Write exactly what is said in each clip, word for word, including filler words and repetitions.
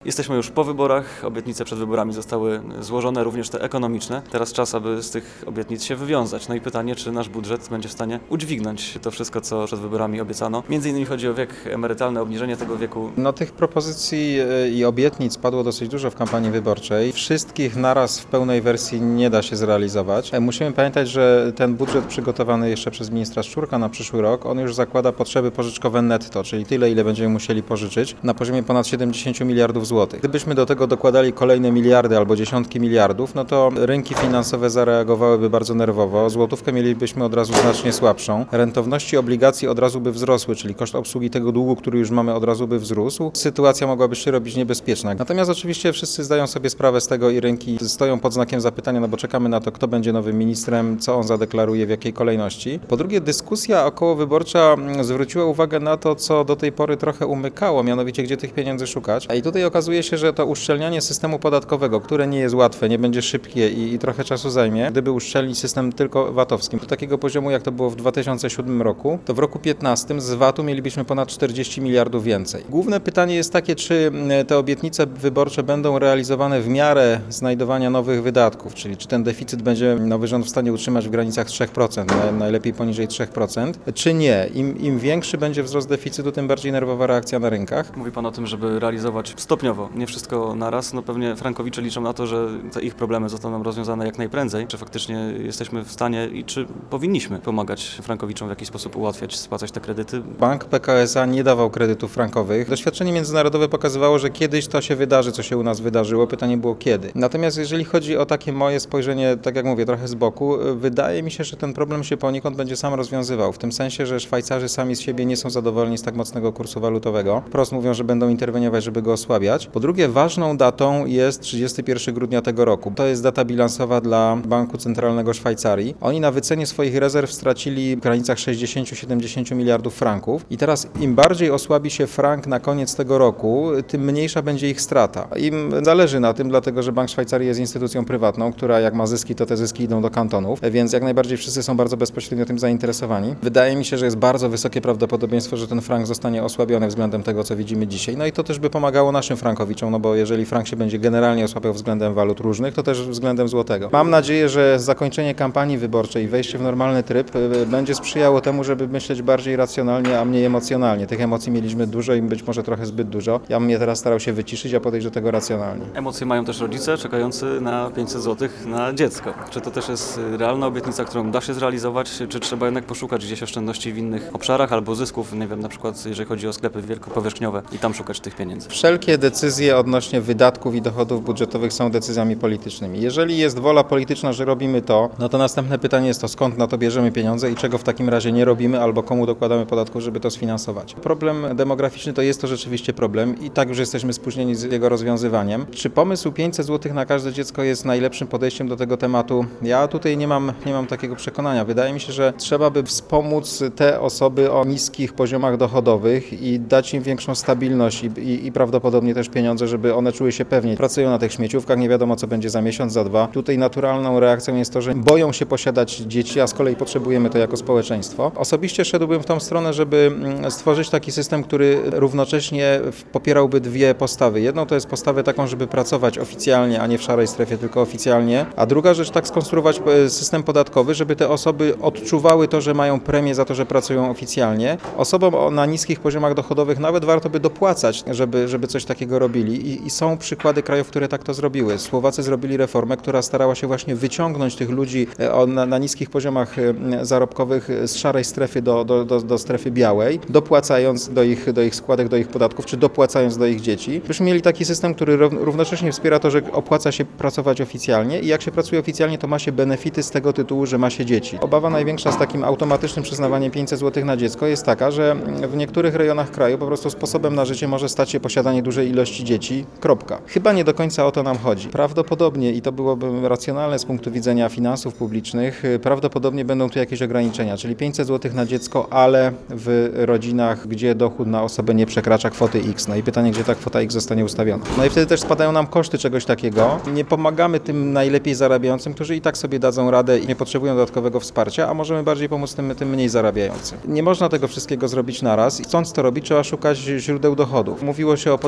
Jesteśmy już po wyborach, obietnice przed wyborami zostały złożone, również te ekonomiczne. Teraz czas, aby z tych obietnic się wywiązać. No i pytanie, czy nasz budżet będzie w stanie udźwignąć to wszystko, co przed wyborami obiecano. Między innymi chodzi o wiek emerytalny, obniżenie tego wieku. No tych propozycji i obietnic padło dosyć dużo w kampanii wyborczej. Wszystkich naraz w pełnej wersji nie da się zrealizować. Musimy pamiętać, że ten budżet przygotowany jeszcze przez ministra Szczurka na przyszły rok, on już zakłada potrzeby pożyczkowe netto, czyli tyle, ile będziemy musieli pożyczyć, na poziomie ponad siedemdziesiąt miliardów złotych. Gdybyśmy do tego dokładali kolejne miliardy albo dziesiątki miliardów, no to rynki finansowe zareagowałyby bardzo nerwowo, złotówkę mielibyśmy od razu znacznie słabszą, rentowności obligacji od razu by wzrosły, czyli koszt obsługi tego długu, który już mamy, od razu by wzrósł. Sytuacja mogłaby się robić niebezpieczna. Natomiast oczywiście wszyscy zdają sobie sprawę z tego i rynki stoją pod znakiem zapytania, no bo czekamy na to, kto będzie nowym ministrem, co on zadeklaruje, w jakiej kolejności. Po drugie, dyskusja okołowyborcza zwróciła uwagę na to, co do tej pory trochę umykało, mianowicie gdzie tych pieniędzy szukać. I tutaj okazuje się, że to uszczelnianie systemu podatkowego, które nie jest łatwe, nie będzie szybkie i, i trochę czasu zajmie, gdyby uszczelnić system tylko vatowskim do takiego poziomu, jak to było w dwa tysiące siódmym roku, to w roku piętnastym z vatu mielibyśmy ponad czterdzieści miliardów więcej. Główne pytanie jest takie, czy te obietnice wyborcze będą realizowane w miarę znajdowania nowych wydatków, czyli czy ten deficyt będzie nowy rząd w stanie utrzymać w granicach trzy procent, najlepiej poniżej trzy procent, czy nie. Im, im większy będzie wzrost deficytu, tym bardziej nerwowa reakcja na rynkach. Mówi Pan o tym, żeby realizować stopniowo, nie wszystko naraz. No pewnie frankowicze liczą na to, że te ich problemy zostaną rozwiązane jak najprędzej. Czy faktycznie jesteśmy w stanie i czy powinniśmy pomagać frankowiczom w jakiś sposób ułatwiać, spłacać te kredyty? Bank P K S A nie dawał kredytów frankowych. Doświadczenie międzynarodowe pokazywało, że kiedyś to się wydarzy, co się u nas wydarzyło. Pytanie było kiedy. Natomiast jeżeli chodzi o takie moje spojrzenie, tak jak mówię, trochę z boku, wydaje mi się, że ten problem się poniekąd będzie sam rozwiązywał. W tym sensie, że Szwajcarzy sami z siebie nie są zadowoleni z tak mocnego kursu walutowego. Wprost mówią, że będą interweniować, żeby go osłabiać. Po drugie, ważną datą jest trzydziestego pierwszego grudnia tego roku. To jest data bilansowa dla Banku Centralnego Szwajcarii. Oni na wycenie swoich rezerw stracili w granicach sześćdziesiąt do siedemdziesięciu miliardów franków i teraz im bardziej osłabi się frank na koniec tego roku, tym mniejsza będzie ich strata. Im zależy na tym, dlatego że Bank Szwajcarii jest instytucją prywatną, która jak ma zyski, to te zyski idą do kantonów, więc jak najbardziej wszyscy są bardzo bezpośrednio tym zainteresowani. Wydaje mi się, że jest bardzo wysokie prawdopodobieństwo, że ten frank zostanie osłabiony względem tego, co widzimy dzisiaj. No i to też by pomagało naszym frankowiczom, no bo jeżeli frank się będzie generalnie osłabiał względem walut różnych, to też względem złotego. Mam nadzieję, że zakończenie kampanii wyborczej i wejście w normalny tryb będzie sprzyjało temu, żeby myśleć bardziej racjonalnie, a mniej emocjonalnie. Tych emocji mieliśmy dużo i być może trochę zbyt dużo. Ja bym je teraz starał się wyciszyć, a podejść do tego racjonalnie. Emocje mają też rodzice czekający na pięćset złotych na dziecko. Czy to też jest realna obietnica, którą da się zrealizować, czy trzeba jednak poszukać gdzieś oszczędności w innych obszarach albo zysków, nie wiem, na przykład jeżeli chodzi o sklepy wielkopowierzchniowe i tam szukać tych pieniędzy? Wszelkie decyzje odnośnie wydatków i dochodów budżetowych są decyzjami politycznymi. Jeżeli jest wola polityczna, że robimy to, no to następne pytanie jest to, skąd na to bierzemy pieniądze i czego w takim razie nie robimy albo komu dokładamy podatków, żeby to sfinansować. Problem demograficzny to jest to rzeczywiście problem i tak już jesteśmy spóźnieni z jego rozwiązywaniem. Czy pomysł pięćset złotych na każde dziecko jest najlepszym podejściem do tego tematu? Ja tutaj nie mam, nie mam takiego przekonania. Wydaje mi się, że trzeba by wspomóc te osoby o niskich poziomach dochodowych i dać im większą stabilność i, i, i prawdopodobnie też pieniądze, żeby one czuły się pewnie. Pracują na tych śmieciówkach, nie wiadomo co będzie za miesiąc, za dwa. Tutaj naturalną reakcją jest to, że boją się posiadać dzieci, a z kolei potrzebujemy to jako społeczeństwo. Osobiście szedłbym w tą stronę, żeby stworzyć taki system, który równocześnie popierałby dwie postawy. Jedną to jest postawę taką, żeby pracować oficjalnie, a nie w szarej strefie, tylko oficjalnie, a druga rzecz tak skonstruować system podatkowy, żeby te osoby odczuwały to, że mają premię za to, że pracują oficjalnie. Osobom na niskich poziomach dochodowych nawet warto by dopłacać, żeby, żeby coś takiego robili I, i są przykłady krajów, które tak to zrobiły. Słowacy zrobili reformę, która starała się właśnie wyciągnąć tych ludzi na, na niskich poziomach zarobkowych z szarej strefy do, do, do, do strefy białej, dopłacając do ich, do ich składek, do ich podatków, czy dopłacając do ich dzieci. Byśmy mieli taki system, który równocześnie wspiera to, że opłaca się pracować oficjalnie i jak się pracuje oficjalnie, to ma się benefity z tego tytułu, że ma się dzieci. Obawa największa z takim automatycznym przyznawaniem pięćset złotych na dziecko jest taka, że w niektórych rejonach kraju po prostu sposobem na życie może stać się posiadanie dużej ilości dzieci. Kropka. Chyba nie do końca o to nam chodzi. Prawdopodobnie, i to byłoby racjonalne z punktu widzenia finansów publicznych, prawdopodobnie będą tu jakieś ograniczenia, czyli pięćset złotych na dziecko, ale w rodzinach, gdzie dochód na osobę nie przekracza kwoty X. No i pytanie, gdzie ta kwota X zostanie ustawiona. No i wtedy też spadają nam koszty czegoś takiego. Nie pomagamy tym najlepiej zarabiającym, którzy i tak sobie dadzą radę i nie potrzebują dodatkowego wsparcia, a możemy bardziej pomóc tym, tym mniej zarabiającym. Nie można tego wszystkiego zrobić naraz i chcąc to robić, trzeba szukać źródeł dochodów. Mówiło się o podatku bankowym.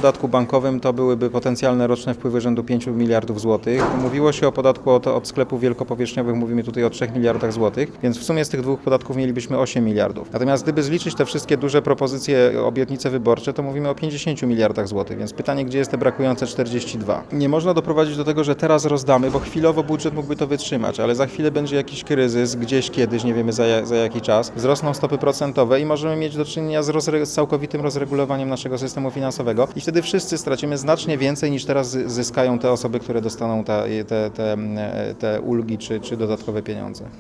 bankowym to byłyby potencjalne roczne wpływy rzędu pięć miliardów złotych. Mówiło się o podatku od, od sklepów wielkopowierzchniowych, mówimy tutaj o trzech miliardach złotych, więc w sumie z tych dwóch podatków mielibyśmy osiem miliardów. Natomiast gdyby zliczyć te wszystkie duże propozycje, obietnice wyborcze, to mówimy o pięćdziesięciu miliardach złotych, więc pytanie, gdzie jest te brakujące czterdzieści dwa? Nie można doprowadzić do tego, że teraz rozdamy, bo chwilowo budżet mógłby to wytrzymać, ale za chwilę będzie jakiś kryzys, gdzieś kiedyś, nie wiemy za, za jaki czas, wzrosną stopy procentowe i możemy mieć do czynienia z, rozre- z całkowitym rozregulowaniem naszego systemu finansowego i wtedy wszyscy stracimy znacznie więcej niż teraz zyskają te osoby, które dostaną ta, te, te, te ulgi czy, czy dodatkowe pieniądze.